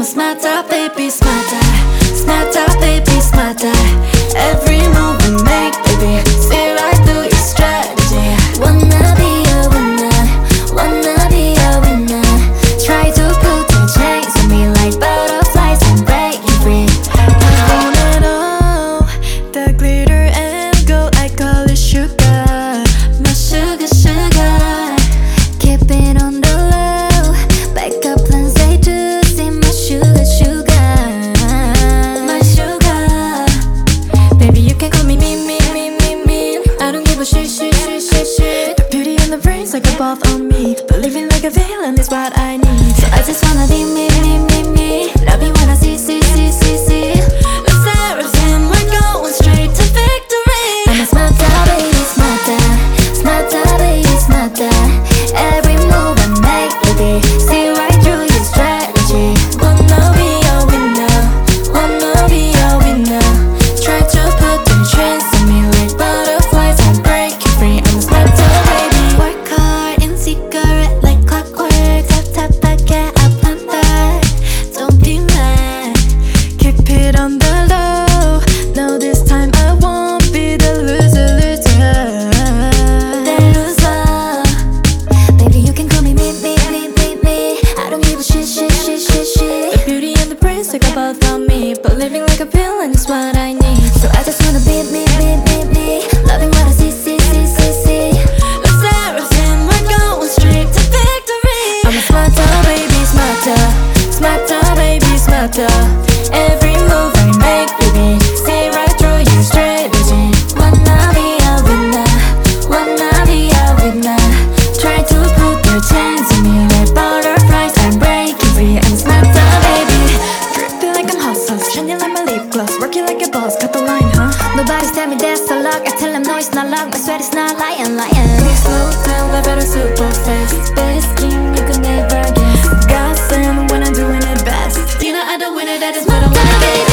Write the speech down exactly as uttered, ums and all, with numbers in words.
smarter, baby, smarter. Smarter, baby, smarter. Every move we make, baby, see right through your strategy. Wanna be a winner, wanna be a winner. Try to put your chains on me like butterflies and break you free. I want it all, the glitter and gold, I call it sugar. My sugar, sugar, keep it on the low. Backup plans they do, see my sugar, sugar. My sugar, baby you can call me me, me, me, me, me. I don't give a shit, shit, shit, shit, shit. The beauty and the brains like a both on me. Believing like a villain is what I need. So I just wanna be me, me, me, me. Love you when I see, see, see, see, see. The seraphim, we're going straight to victory. I'm a smarter, baby, smarter. Smarter, baby, smarter. Every move I make, baby, see right through your strategy. Wanna be a winner, wanna be a winner. Try to put them chains on me like butterflies and break you free. I'm a smarter, baby. Work hard in secret like clockwork. Tap, tap, back, get up and back. Don't be mad, keep it on the low. No, this time I won't be the loser, loser. The loser. Baby, you can call me me, me, me, me, me. I don't give a shit, shit, shit, shit, shit. The beauty and the praise like both on me. But living like a villain is what I need. So I just wanna be me, me, me, me. Loving what I see, see, see, see, see. The seraphim, we're going straight to victory. I'm a smarter, baby, smarter. Smarter, baby, smarter. Every move I make, baby, see right through your strategy. Wanna be a winner, wanna be a winner. Try to put your chains on me like butterflies and break you free. I'm smarter, baby. Dripping like I'm hot sauce, shining like my lip gloss. Working like a boss, cut the line, huh? Nobody's tell me that's a luck. I tell them no, it's not luck. My sweat is not lying, lying. Please slow down, I better super fast. Best game you could never guess. Gossip when I'm doing it best. You know I don't win it, that is what I wanna be.